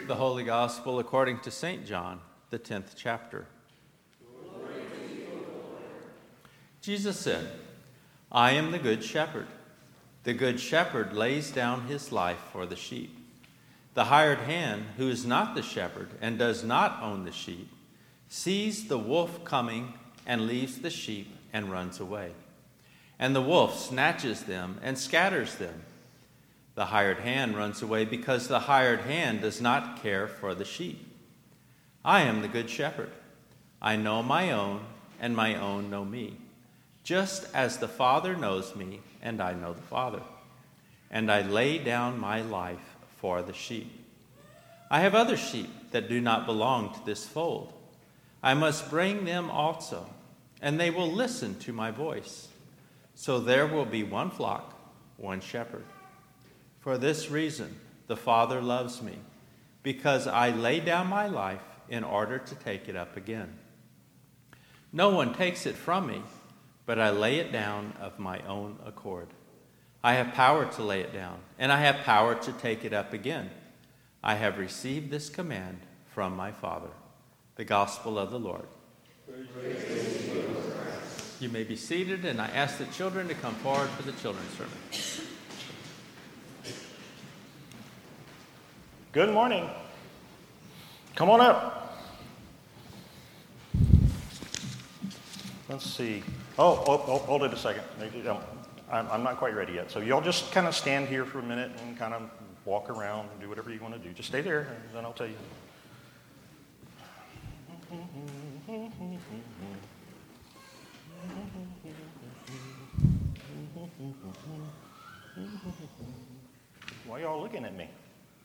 The Holy Gospel according to St. John, the 10th chapter. Jesus said, I am the good shepherd. The good shepherd lays down his life for the sheep. The hired hand, who is not the shepherd and does not own the sheep, sees the wolf coming and leaves the sheep and runs away. And the wolf snatches them and scatters them. The hired hand runs away because the hired hand does not care for the sheep. I am the good shepherd. I know my own, and my own know me, just as the Father knows me, and I know the Father. And I lay down my life for the sheep. I have other sheep that do not belong to this fold. I must bring them also, and they will listen to my voice. So there will be one flock, one shepherd. For this reason, the Father loves me, because I lay down my life in order to take it up again. No one takes it from me, but I lay it down of my own accord. I have power to lay it down, and I have power to take it up again. I have received this command from my Father. The Gospel of the Lord. You may be seated, and I ask the children to come forward for the children's sermon. Good morning. Come on up. Let's see. Hold it a second. I'm not quite ready yet. So y'all just kind of stand here for a minute and kind of walk around and do whatever you want to do. Just stay there, and then I'll tell you. Why are y'all looking at me?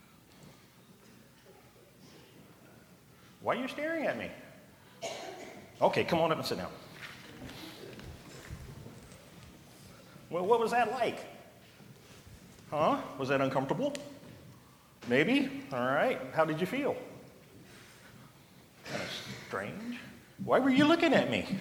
Why are you staring at me? Okay, come on up and sit down. Well, what was that like? Huh? Was that uncomfortable? Maybe? All right. How did you feel? Kind of strange. Why were you looking at me?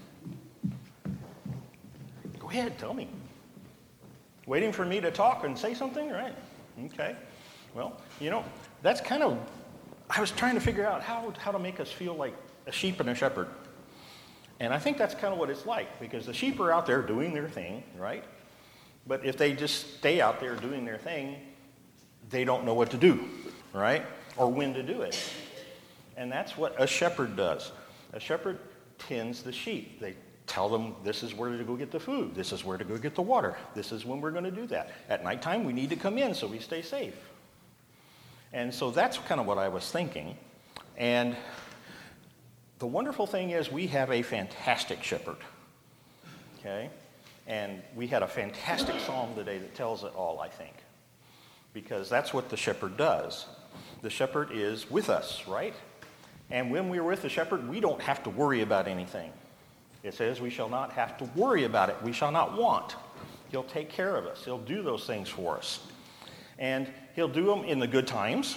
Go ahead, tell me. Waiting for me to talk and say something? Right. Okay. Well, that's kind of, I was trying to figure out how to make us feel like a sheep and a shepherd. And I think that's kind of what it's like, because the sheep are out there doing their thing, right? But if they just stay out there doing their thing, they don't know what to do, right? Or when to do it. And that's what a shepherd does. A shepherd tends the sheep. They tell them this is where to go get the food. This is where to go get the water. This is when we're going to do that. At nighttime, we need to come in so we stay safe. And so that's kind of what I was thinking. And the wonderful thing is we have a fantastic shepherd. Okay? And we had a fantastic psalm today that tells it all, I think. Because that's what the shepherd does. The shepherd is with us, right? And when we're with the shepherd, we don't have to worry about anything. It says we shall not have to worry about it. We shall not want. He'll take care of us. He'll do those things for us. And he'll do them in the good times.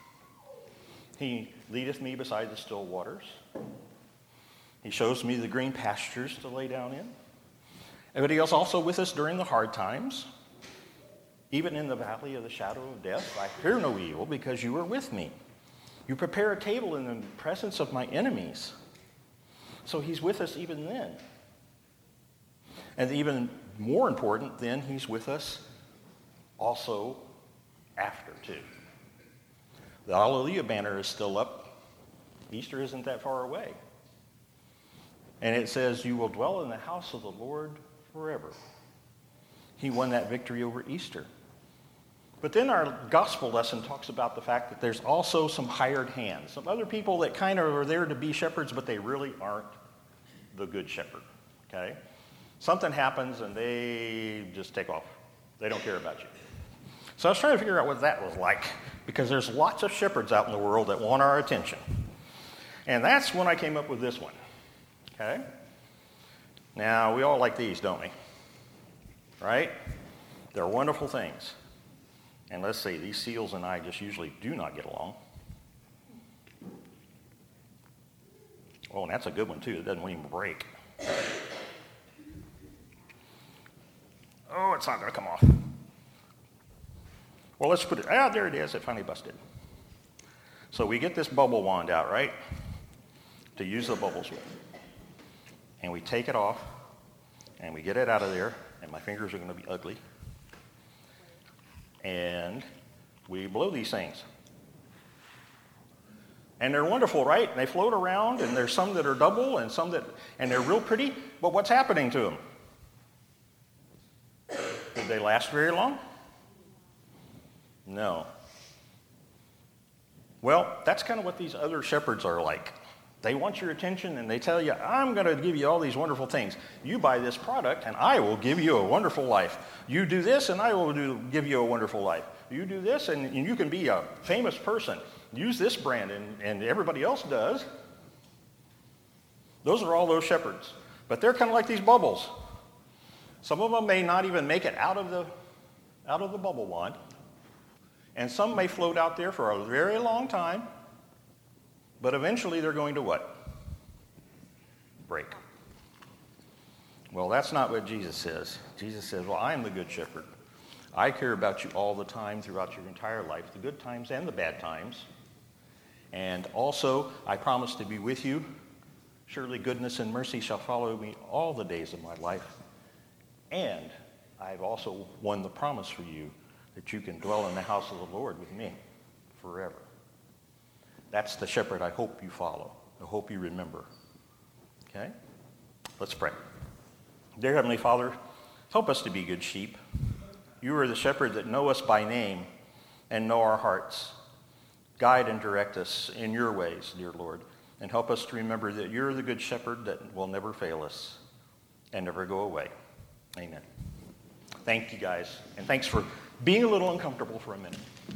He leadeth me beside the still waters. He shows me the green pastures to lay down in. But he is also with us during the hard times. Even in the valley of the shadow of death, I fear no evil because you are with me. You prepare a table in the presence of my enemies. So he's with us even then. And even more important, then he's with us also after too. The Hallelujah banner is still up. Easter isn't that far away. And it says, you will dwell in the house of the Lord forever. He won that victory over Easter. But then our gospel lesson talks about the fact that there's also some hired hands, some other people that kind of are there to be shepherds, but they really aren't the good shepherd, okay? Something happens and they just take off. They don't care about you. So I was trying to figure out what that was like, because there's lots of shepherds out in the world that want our attention. And that's when I came up with this one, okay? Now, we all like these, don't we? Right? They're wonderful things. And let's see, these seals and I just usually do not get along. Oh, and that's a good one, too. It doesn't even break. Oh, it's not going to come off. Well, let's put it, there it is. It finally busted. So we get this bubble wand out, right? To use the bubbles with. And we take it off, and we get it out of there, and my fingers are going to be ugly. And we blow these things. And they're wonderful, right? And they float around, and there's some that are double and some that, and they're real pretty, but what's happening to them? Did they last very long? No. Well, that's kind of what these other shepherds are like. They want your attention, and they tell you, I'm going to give you all these wonderful things. You buy this product, and I will give you a wonderful life. You do this, and I will give you a wonderful life. You do this, and you can be a famous person. Use this brand, and everybody else does. Those are all those shepherds. But they're kind of like these bubbles. Some of them may not even make it out of the bubble wand. And some may float out there for a very long time. But eventually they're going to what? Break. Well, that's not what Jesus says. Jesus says, well, I am the good shepherd. I care about you all the time throughout your entire life, the good times and the bad times. And also, I promise to be with you. Surely goodness and mercy shall follow me all the days of my life. And I've also won the promise for you that you can dwell in the house of the Lord with me forever. That's the shepherd I hope you follow. I hope you remember. Okay? Let's pray. Dear Heavenly Father, help us to be good sheep. You are the shepherd that know us by name and know our hearts. Guide and direct us in your ways, dear Lord, and help us to remember that you're the good shepherd that will never fail us and never go away. Amen. Thank you, guys, and thanks for being a little uncomfortable for a minute.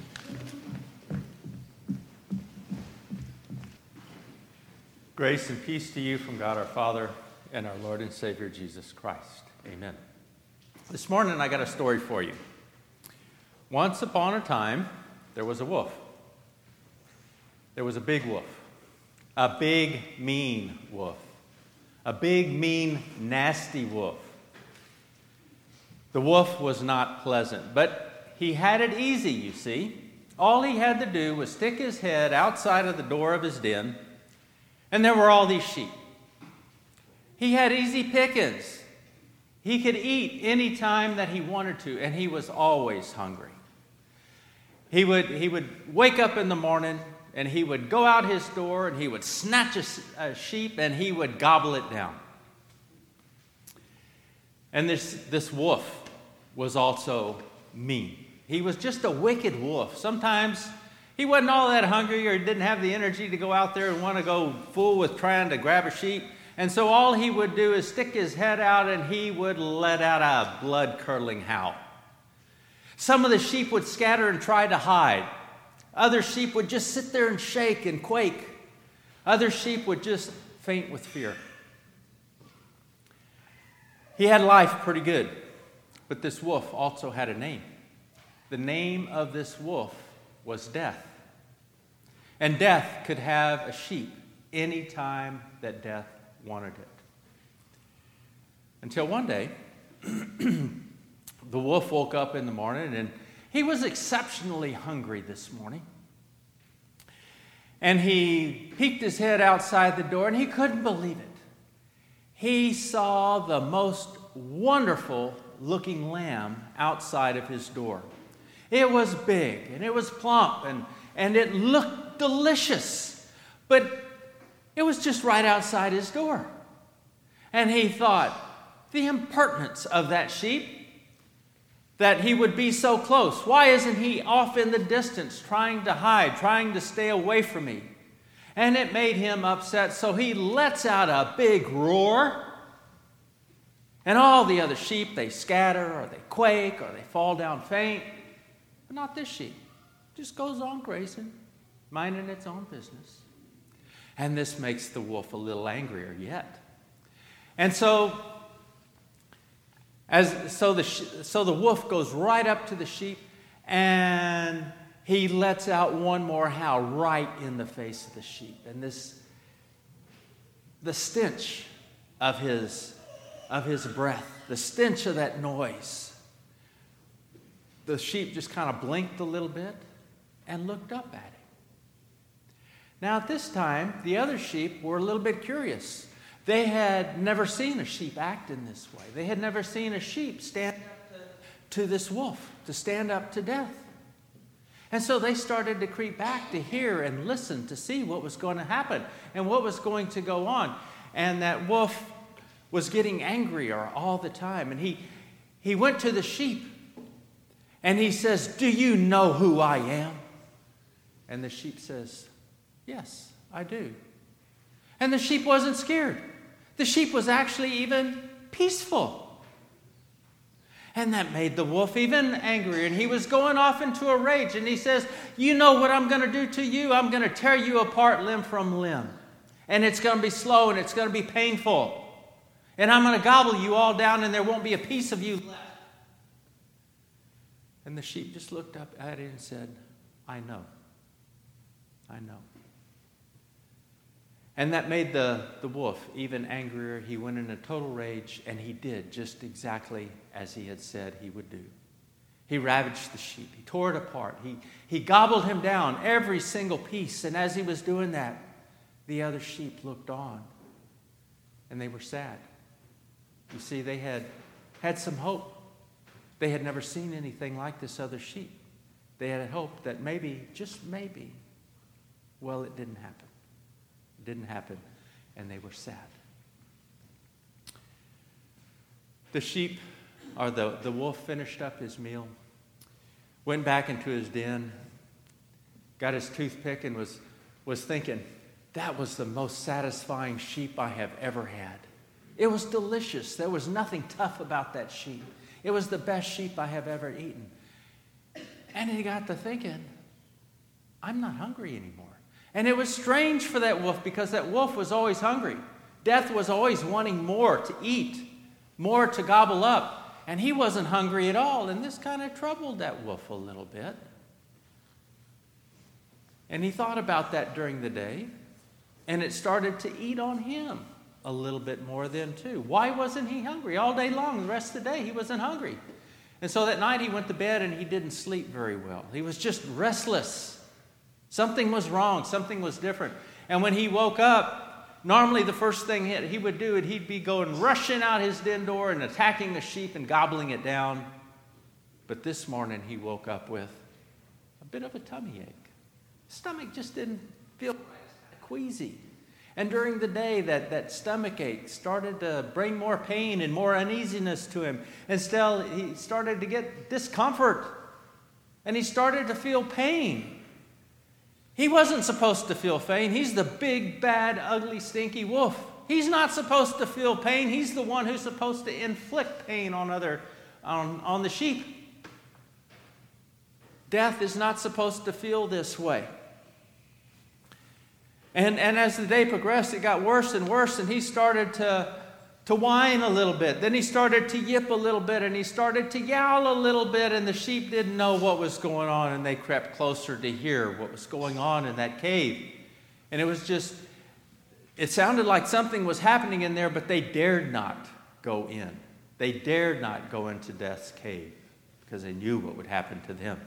Grace and peace to you from God our Father and our Lord and Savior Jesus Christ. Amen. This morning I got a story for you. Once upon a time, there was a wolf. There was a big wolf. A big, mean wolf. A big, mean, nasty wolf. The wolf was not pleasant, but he had it easy, you see. All he had to do was stick his head outside of the door of his den, and there were all these sheep. He had easy pickings. He could eat any time that he wanted to, and he was always hungry. He would wake up in the morning, and he would go out his door, and he would snatch a sheep, and he would gobble it down. And this wolf was also mean. He was just a wicked wolf. Sometimes he wasn't all that hungry or didn't have the energy to go out there and want to go fool with trying to grab a sheep. And so all he would do is stick his head out and he would let out a blood-curdling howl. Some of the sheep would scatter and try to hide. Other sheep would just sit there and shake and quake. Other sheep would just faint with fear. He had life pretty good, but this wolf also had a name. The name of this wolf was Death. And Death could have a sheep any time that Death wanted it. Until one day, the wolf woke up in the morning and he was exceptionally hungry this morning. And he peeked his head outside the door and he couldn't believe it. He saw the most wonderful looking lamb outside of his door. It was big and it was plump and it looked delicious, but it was just right outside his door. And he thought, the impertinence of that sheep, that he would be so close. Why isn't he off in the distance trying to hide, trying to stay away from me? And it made him upset, so he lets out a big roar. And all the other sheep, they scatter or they quake or they fall down faint. But not this sheep. It just goes on grazing, minding its own business. And this makes the wolf a little angrier yet. And so the wolf goes right up to the sheep and he lets out one more howl right in the face of the sheep. And the stench of his breath, the stench of that noise, the sheep just kind of blinked a little bit and looked up at him. Now at this time, the other sheep were a little bit curious. They had never seen a sheep act in this way. They had never seen a sheep stand up to this wolf, to stand up to death. And so they started to creep back to hear and listen to see what was going to happen and what was going to go on. And that wolf was getting angrier all the time. And he went to the sheep and he says, "Do you know who I am?" And the sheep says, "Yes, I do." And the sheep wasn't scared. The sheep was actually even peaceful. And that made the wolf even angrier. And he was going off into a rage. And he says, "You know what I'm going to do to you? I'm going to tear you apart limb from limb. And it's going to be slow and it's going to be painful. And I'm going to gobble you all down and there won't be a piece of you left." And the sheep just looked up at it and said, "I know. I know." And that made the wolf even angrier. He went in a total rage, and he did just exactly as he had said he would do. He ravaged the sheep. He tore it apart. He gobbled him down, every single piece. And as he was doing that, the other sheep looked on, and they were sad. You see, they had some hope. They had never seen anything like this other sheep. They had hope that maybe, just maybe, well, it didn't happen. Didn't happen, and they were sad. The sheep, or the wolf, finished up his meal, went back into his den, got his toothpick, and was thinking, "That was the most satisfying sheep I have ever had. It was delicious. There was nothing tough about that sheep. It was the best sheep I have ever eaten." And he got to thinking, "I'm not hungry anymore." And it was strange for that wolf, because that wolf was always hungry. Death was always wanting more to eat, more to gobble up. And he wasn't hungry at all. And this kind of troubled that wolf a little bit. And he thought about that during the day. And it started to eat on him a little bit more then too. Why wasn't he hungry? All day long, the rest of the day, he wasn't hungry. And so that night he went to bed and he didn't sleep very well. He was just restless. Something was wrong. Something was different. And when he woke up, normally the first thing he would do, he'd be going rushing out his den door and attacking the sheep and gobbling it down. But this morning he woke up with a bit of a tummy ache. His stomach just didn't feel right. It was kind of queasy. And during the day, that stomach ache started to bring more pain and more uneasiness to him. And still, he started to get discomfort. And he started to feel pain. He wasn't supposed to feel pain. He's the big, bad, ugly, stinky wolf. He's not supposed to feel pain. He's the one who's supposed to inflict pain on the sheep. Death is not supposed to feel this way. And as the day progressed, it got worse and worse, and he started to whine a little bit. Then he started to yip a little bit, and he started to yowl a little bit, and the sheep didn't know what was going on, and they crept closer to hear what was going on in that cave. And it sounded like something was happening in there, but they dared not go in. They dared not go into Death's cave because they knew what would happen to them.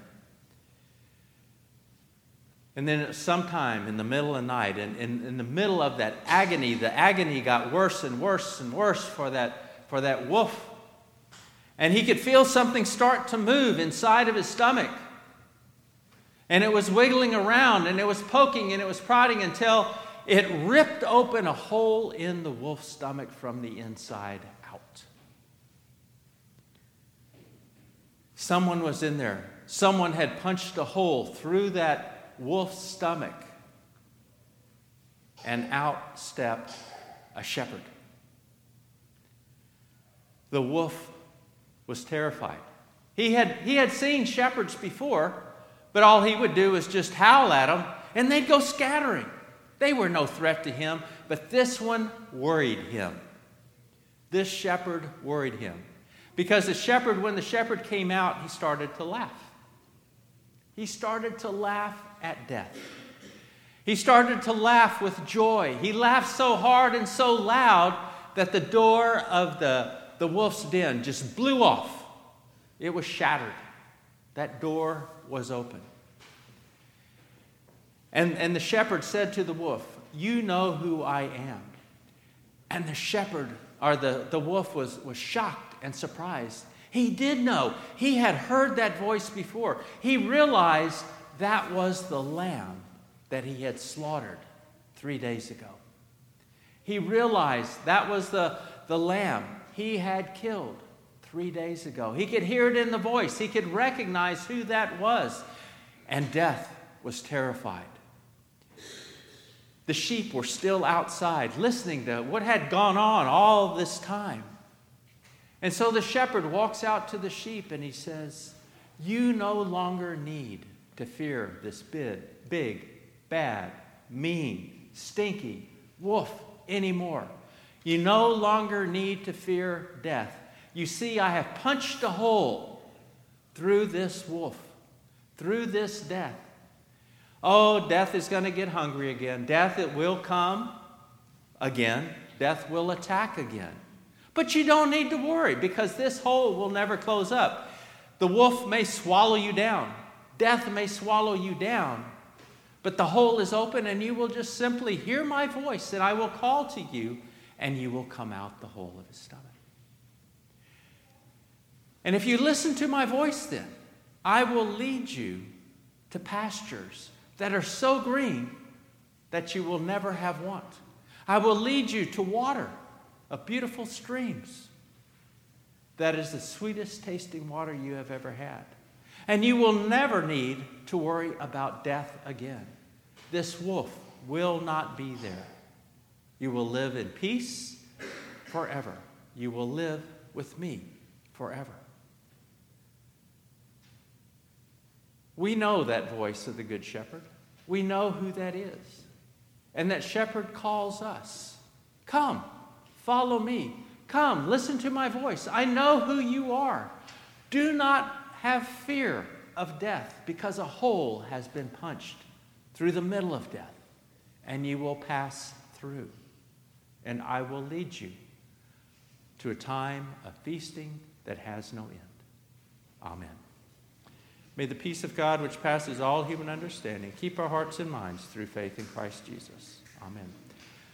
And then sometime in the middle of the night, and in the middle of that agony, the agony got worse and worse and worse for that wolf. And he could feel something start to move inside of his stomach. And it was wiggling around, and it was poking, and it was prodding until it ripped open a hole in the wolf's stomach from the inside out. Someone was in there. Someone had punched a hole through that wolf's stomach, and out stepped a shepherd. The wolf was terrified. He had seen shepherds before, but all he would do was just howl at them, and they'd go scattering. They were no threat to him, but this one worried him. This shepherd worried him. Because when the shepherd came out, he started to laugh. He started to laugh at death. He started to laugh with joy. He laughed so hard and so loud that the door of the wolf's den just blew off. It was shattered. That door was open. And the shepherd said to the wolf, "You know who I am." And the shepherd, or the wolf, was shocked and surprised. He did know. He had heard that voice before. He realized that was the lamb that he had slaughtered 3 days ago. He realized that was the lamb he had killed 3 days ago. He could hear it in the voice. He could recognize who that was. And death was terrified. The sheep were still outside, listening to what had gone on all this time. And so the shepherd walks out to the sheep and he says, "You no longer need to fear this big, bad, mean, stinky wolf anymore. You no longer need to fear death. You see, I have punched a hole through this wolf, through this death. Oh, death is going to get hungry again. Death, it will come again. Death will attack again. But you don't need to worry, because this hole will never close up. The wolf may swallow you down. Death may swallow you down. But the hole is open, and you will just simply hear my voice, and I will call to you, and you will come out the hole of his stomach. And if you listen to my voice, then I will lead you to pastures that are so green that you will never have want. I will lead you to water of beautiful streams that is the sweetest tasting water you have ever had. And you will never need to worry about death again. This wolf will not be there. You will live in peace forever. You will live with me forever." We know that voice of the Good Shepherd. We know who that is. And that shepherd calls us. "Come, follow me. Come, listen to my voice. I know who you are. Do not have fear of death, because a hole has been punched through the middle of death, and you will pass through. And I will lead you to a time of feasting that has no end." Amen. May the peace of God, which passes all human understanding, keep our hearts and minds through faith in Christ Jesus. Amen.